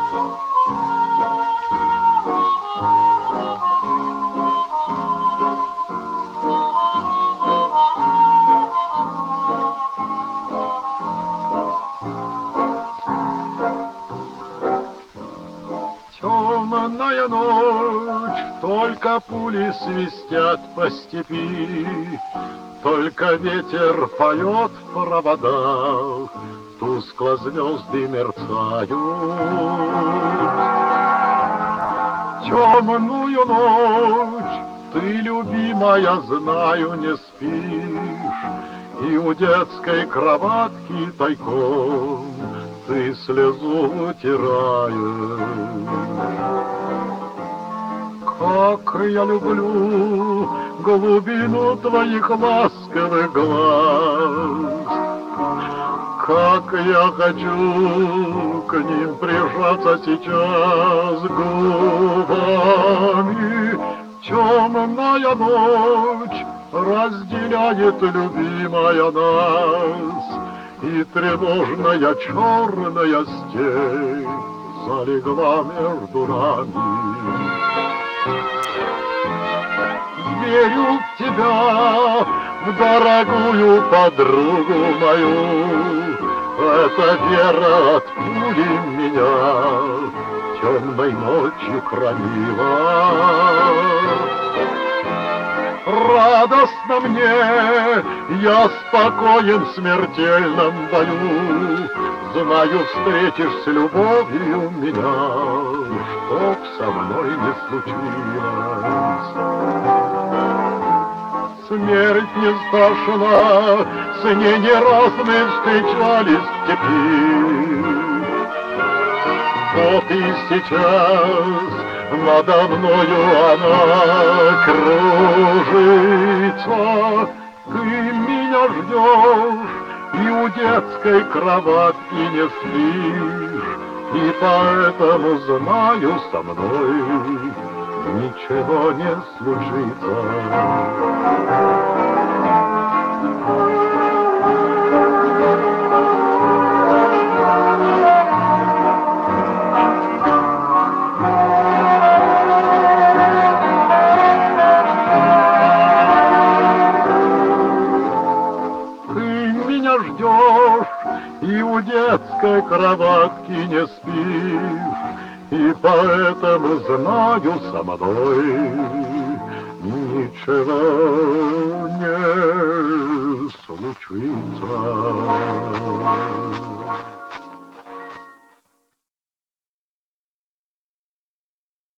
Темная ночь, только пули свистят по степи, только ветер поет в проводах, тускло звезды мерцают. Темную ночь ты, любимая, знаю, не спишь, и у детской кроватки тайком ты слезу утираешь. Как я люблю глубину твоих ласковых глаз, как я хочу к ним прижаться сейчас губами. Темная ночь разделяет, любимая, нас, и тревожная черная степь залегла между нами. Верю в тебя, в дорогую подругу мою, эта вера от пули меня темной ночью хранила. Радостно мне, я спокоен в смертельном бою, знаю, встретишь с любовью меня, чтоб со мной не случилось. Смерть не страшна, с ней не раз мы встречались в степи. Вот и сейчас надо мною она кружится. Ты меня ждешь и у детской кроватки не спишь, и поэтому знаю, со мной ничего не случится. Ждешь и у детской кроватки не спишь, и поэтому знаю, со мной ничего не случится.